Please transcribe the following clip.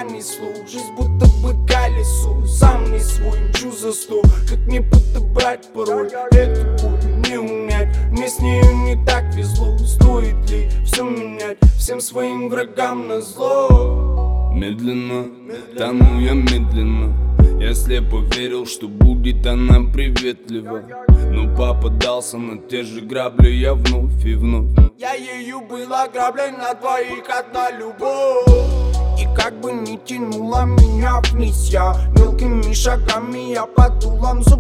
я несу. Жизнь будто бы колесо, сам не свой, мчу за сто. Как мне подобрать пароль, эту боль не унять. Мне с нею не так везло, стоит ли все менять, всем своим врагам назло. Медленно, тону я медленно. Я слепо верил, что будет она приветлива, но попадался на те же грабли я вновь и вновь. Я ею был ограблен, на двоих одна любовь. И как бы ни тянула меня вниз, я мелкими шагами, я под дулом зуб